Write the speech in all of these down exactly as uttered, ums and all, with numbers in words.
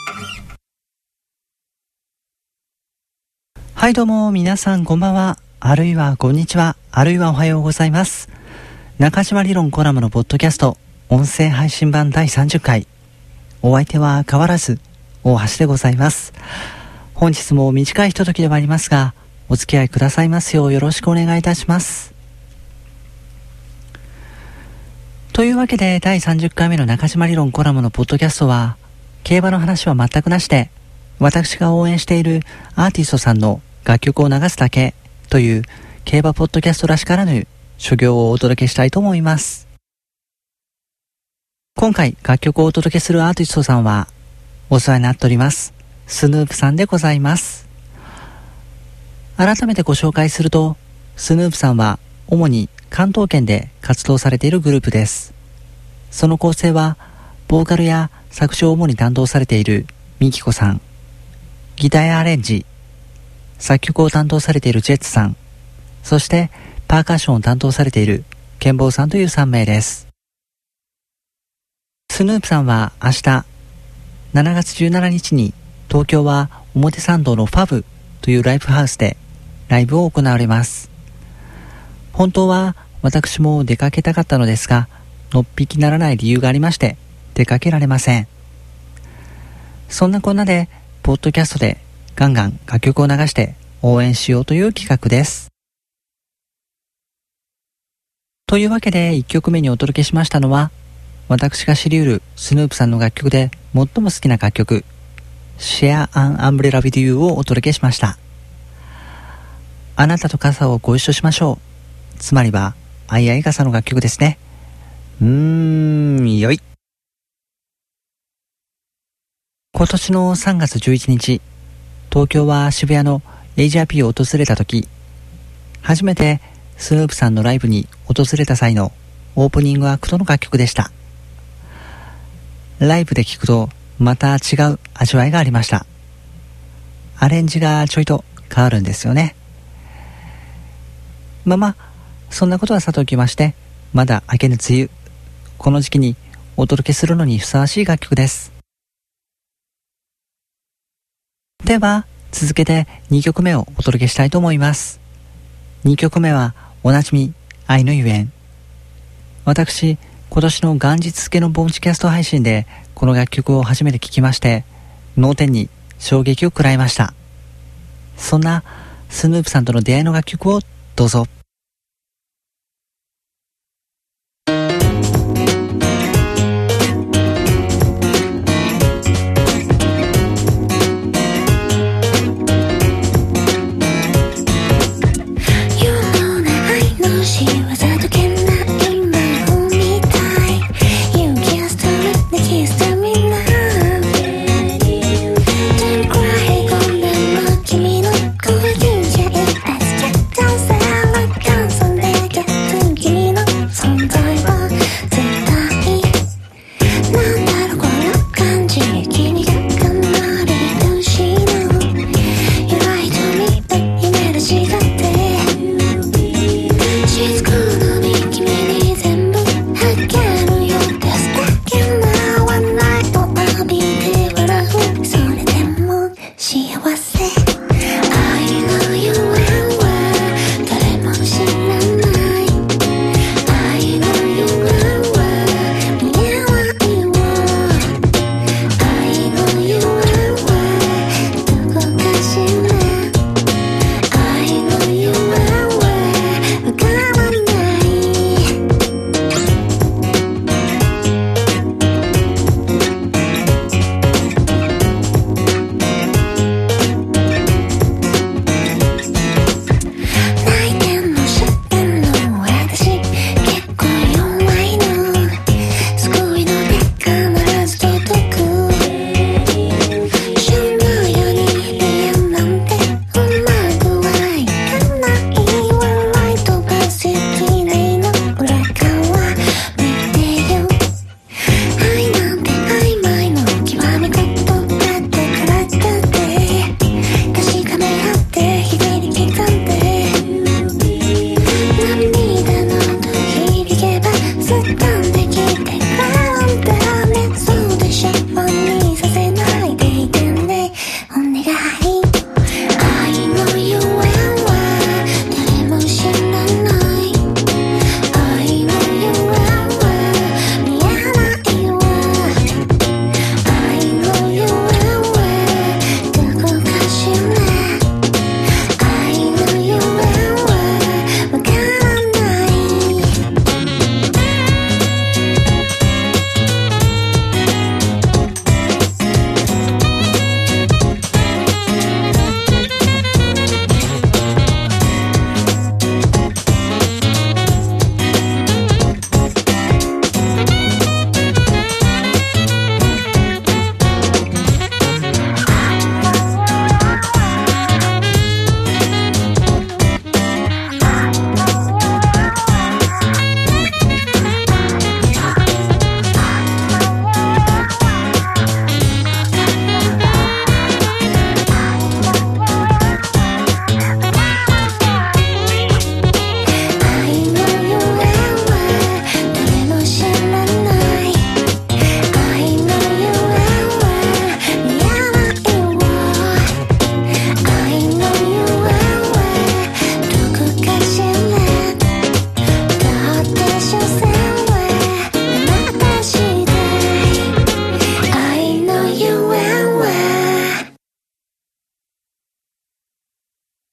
はいどうも皆さんこんばんは、あるいはこんにちは、あるいはおはようございます。中島理論コラムのポッドキャスト音声配信版だいさんじゅっかい、お相手は変わらず大橋でございます。本日も短いひとときではありますがお付き合いくださいますようよろしくお願いいたします。というわけでだいさんじゅっかいめの中島理論コラムのポッドキャストは、競馬の話は全くなしで、私が応援しているアーティストさんの楽曲を流すだけという競馬ポッドキャストらしからぬ所業をお届けしたいと思います。今回楽曲をお届けするアーティストさんはお世話になっておりますスヌープさんでございます。改めてご紹介すると、スヌープさんは主に関東圏で活動されているグループです。その構成はボーカルや作詞を主に担当されているミキコさん、ギターやアレンジ、作曲を担当されているジェッツさん、そしてパーカッションを担当されているケンボーさんというさんめいです。スヌープさんは明日しちがつじゅうしちにちに東京は表参道のファブというライブハウスでライブを行われます。本当は私も出かけたかったのですが、のっぴきならない理由がありまして出かけられません。そんなこんなでポッドキャストでガンガン楽曲を流して応援しようという企画です。というわけでいっきょくめにお届けしましたのは、私が知り得るスヌープさんの楽曲で最も好きな楽曲 Share an Umbrella with You をお届けしました。あなたと傘をご一緒しましょう、つまりはあいあい傘の楽曲ですね。うーんよい。今年のさんがつじゅういちにち、東京は渋谷の エイジアーピー を訪れた時、初めてスヌープさんのライブに訪れた際のオープニングアクトの楽曲でした。ライブで聴くとまた違う味わいがありました。アレンジがちょいと変わるんですよね。まあまあそんなことはさておきまして、まだ明けぬ梅雨、この時期にお届けするのにふさわしい楽曲です。では続けてにきょくめをお届けしたいと思います。にきょくめはおなじみ愛のゆえん。私今年の元日付のボンチキャスト配信でこの楽曲を初めて聴きまして、脳天に衝撃を食らいました。そんなスヌープさんとの出会いの楽曲をどうぞ。 君の声聞いちゃえ、Let's get down, say I like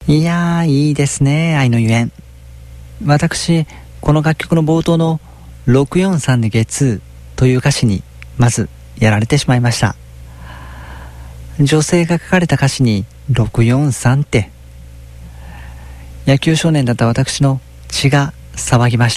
いやー、いいですね、愛のゆえん。私、この楽曲の冒頭のろくよんさんでゲッツーという歌詞にまずやられてしまいました。女性が書かれた歌詞にろくよんさんって、野球少年だった私の血が騒ぎました。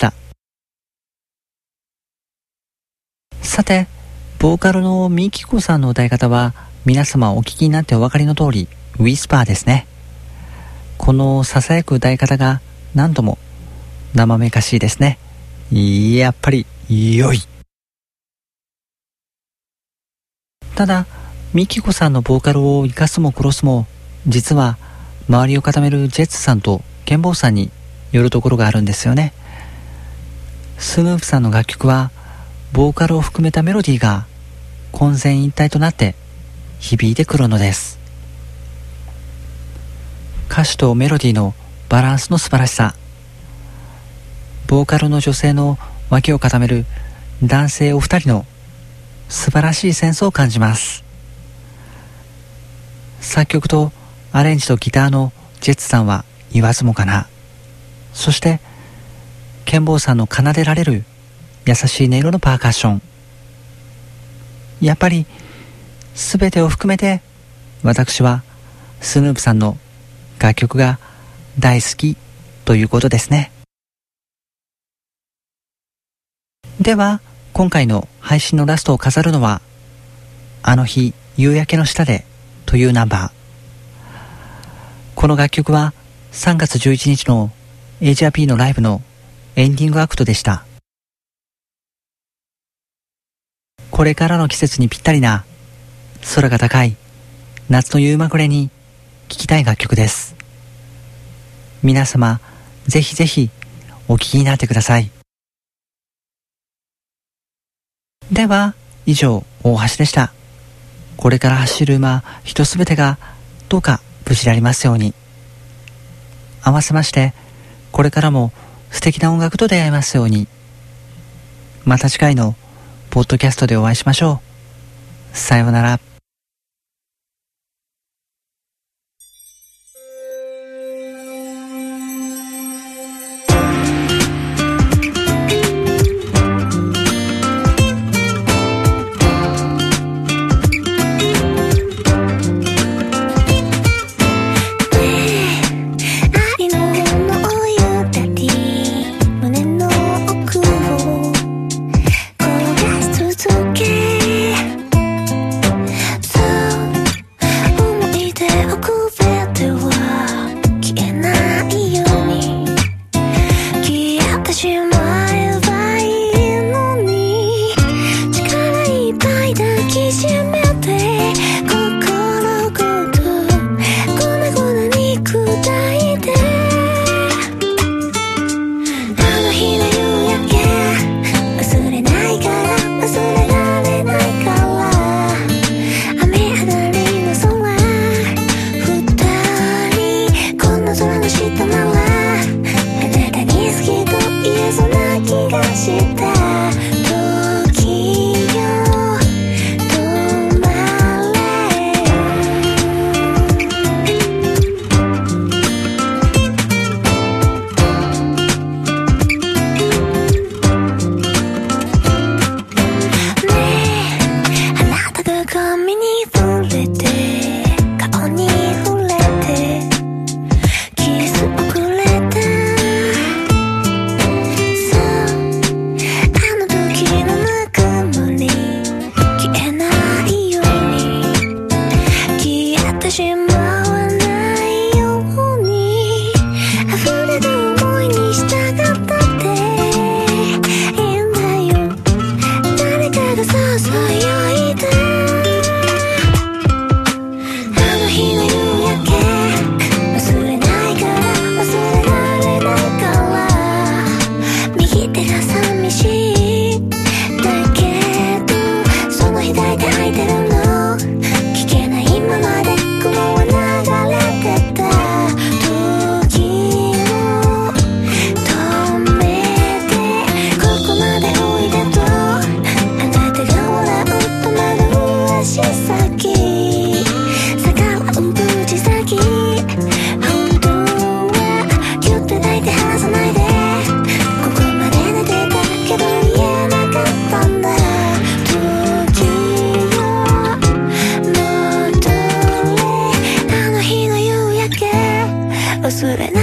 さて、ボーカルのミキコさんの歌い方は皆様お聞きになってお分かりの通りウィスパーですね。このささやく歌い方が何とも生めかしいですね。やっぱり良い。ただミキコさんのボーカルを生かすも殺すも、実は周りを固めるジェッツさんとケンボーさんによるところがあるんですよね。スヌープさんの楽曲はボーカルを含めたメロディーが混然一体となって響いてくるのです。歌詞とメロディーのバランスの素晴らしさ、ボーカルの女性の脇を固める男性お二人の素晴らしいセンスを感じます。作曲とアレンジとギターのジェッツさんは言わずもがな。そしてケンボーさんの奏でられる優しい音色のパーカッション、やっぱり全てを含めて私はスヌープさんの楽曲が大好きということですね。では今回の配信のラストを飾るのは、あの日夕焼けの下でというナンバー。この楽曲はさんがつじゅういちにちの エイジアピー のライブのエンディングアクトでした。これからの季節にぴったりな空が高い夏の夕まぐれに聴きたい楽曲です。皆様ぜひぜひお聴きになってください。では以上、大橋でした。これから走る馬人すべてがどうか無事でありますように。合わせましてこれからも素敵な音楽と出会えますように。また次回のポッドキャストでお会いしましょう。さようなら。 抱いてるの聞けないままで雲は忘れ